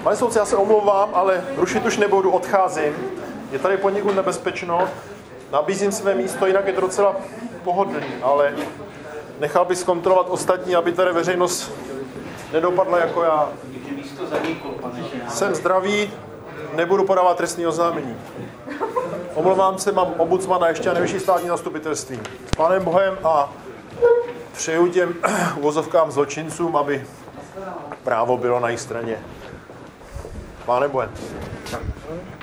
Pane soudce, já se omlouvám, ale rušit už nebudu, odcházím. Je tady poněkud nebezpečno. Nabízím své místo, jinak je to docela pohodlný, ale nechal bych zkontrolovat ostatní, aby tady veřejnost nedopadla jako já. Jsem zdravý, nebudu podávat trestní oznámení. Omlouvám se, mám ombudsmana ještě a nejvyšší státní zastupitelství. S Pánem Bohem a přeju těm uvozovkám zločincům, aby právo bylo na jejich straně. Pánem Bohem.